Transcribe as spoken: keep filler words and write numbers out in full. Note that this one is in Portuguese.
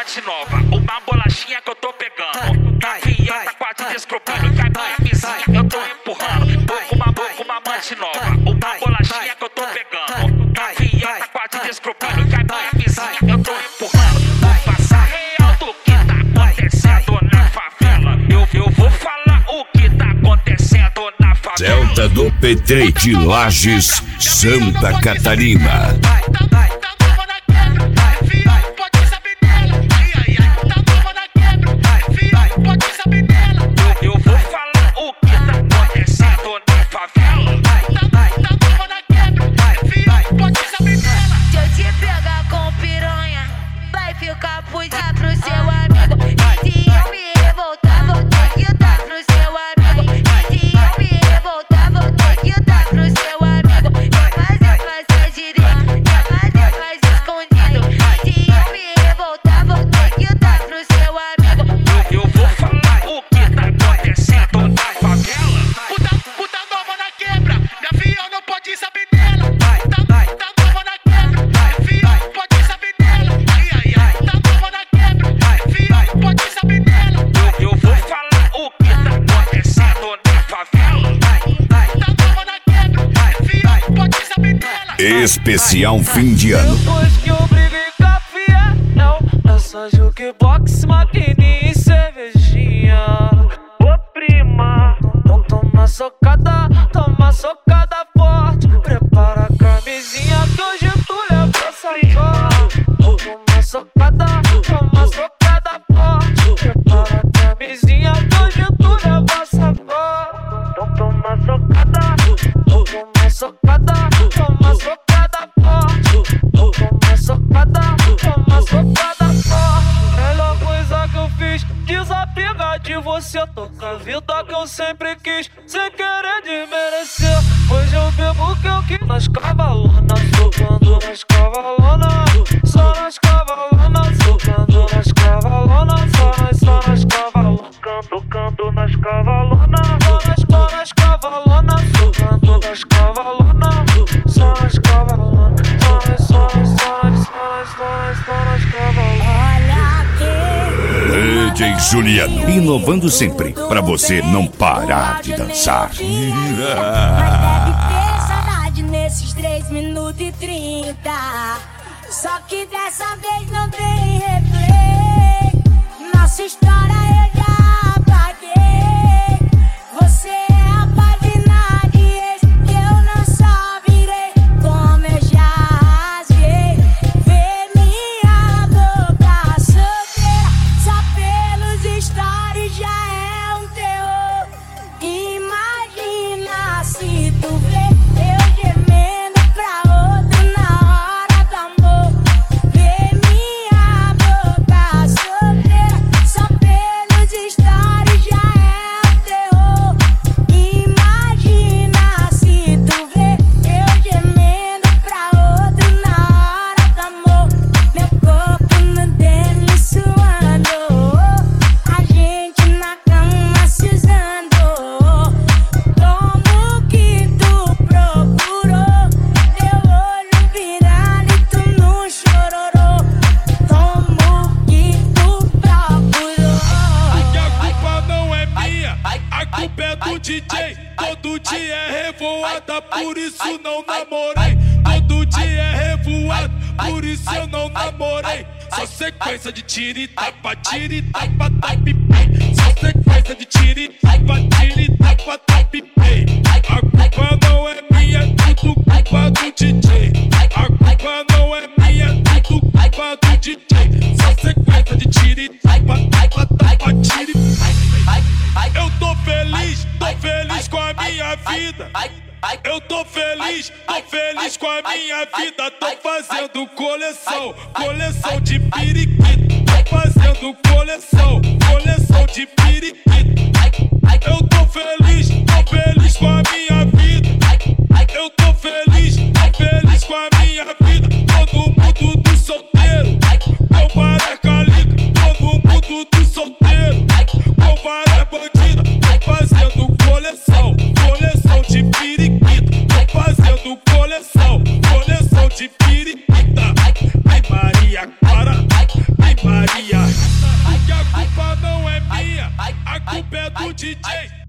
diamante nova, uma bolachinha que eu tô pegando. Novinha tá quase descrupando, que a minha vizinha eu tô empurrando. Tô com uma, com uma amante nova, uma bolachinha que eu tô pegando. Novinha tá quase descrupando, que a minha vizinha eu tô empurrando. Vou passar real do que tá acontecendo na favela. Eu, eu vou falar o que tá acontecendo na favela. Celta do Petrei de Lages, Santa Catarina. Eu vou falar o que tá acontecendo na favela. Se eu te pegar com piranha, vai ficar puta pro seu amigo. E se eu me revoltar, vou ter que dar pro seu amigo. E se eu me revoltar, vou ter que dar pro seu amigo. Quer fazer, fazer direito, quer fazer, faz escondido. E se eu me revoltar, vou ter que dar pro seu amigo. Eu vou falar o que tá acontecendo na favela. Puta, puta nova na quebra, minha filha não pode saber dela. Tá, tá nova na quebra, minha filha não pode saber dela. Ai, ai, ai, tá nova na quebra, minha filha não pode saber dela. Eu, eu vou falar o que tá acontecendo na favela. Tá nova na quebra, minha filha não pode saber dela. Especial fim de ano. Depois que eu briguei com a fiel, é só jukebox, maquininha e cervejinha. Ô prima, então toma socada, toma socada forte. Prepara a camisinha que hoje tu leva sair. Toma socada, toma socada forte. Prepara a camisinha que hoje tu leva sair. Então toma socada, toma socada, toma socada forte. Toma socada, toma socada forte. Melhor coisa que eu fiz, desapegar de você. Tô com a vida que eu sempre quis, sem querer desmerecer. Hoje eu bebo que eu quis. Nas cavalonas, socando nas cavalonas. Só nas cavalonas, socando nas cavalonas. Só nas, só nas cavalonas. Canto, canto nas cavalonas. Só nas, só nas cavalonas, socando nas cavalonas. Só nas cavalonas. Só nas, só nas, só nas, só nas, só nas, só nas cavalonas. D J Juliano, inovando sempre, pra você não parar de dançar. Mas deve ter saudade nesses três minutos e trinta. Só que dessa vez não tem replay. Nossa história eu já apaguei. Você é a página de ex que eu não só virei, como eu já rasguei. Ver minha boca solteira só pelos stories já é um terror. Imagina se tu vê eu gemendo pra outro na hora do amor. Ver minha boca solteira só pelos stories já é um terror. Imagina se tu vê eu gemendo pra outro na hora do amor. Meu corpo no dele suando, a gente na cama se usando. Como que tu procurou? Teu olho virado e tu não chororou. Como que tu procurou? Que a culpa não é minha, a culpa é do D J. Todo dia é revoada, por isso não namorei. Todo dia é revoada, por isso eu não namorei. Só sequência de tiro e tapa, tiro e tapa, tapa e pei. Só sequência de tiro e tapa, tiro e tapa, tapa e pei. A culpa não é minha, tudo culpa do D J. A culpa não é minha, tudo culpa do D J. Só sequência de tiro e tapa, tapa, tapa, tiro e pei. Eu tô feliz, tô feliz com a minha vida. Eu tô feliz, tô feliz com a minha vida. Tô fazendo coleção, coleção de periquito. Tô fazendo coleção, coleção de periquito. Eu tô feliz, tô feliz com a minha vida. Eu tô feliz, tô feliz com a minha vida. Todo mundo do solteiro, meu bar é calico. Todo mundo do solteiro, meu bar é bandido. Tô fazendo coleção, coleção de periquito. Tô fazendo coleção, coleção de periquita. Ai Maria, para, ai Maria. D J,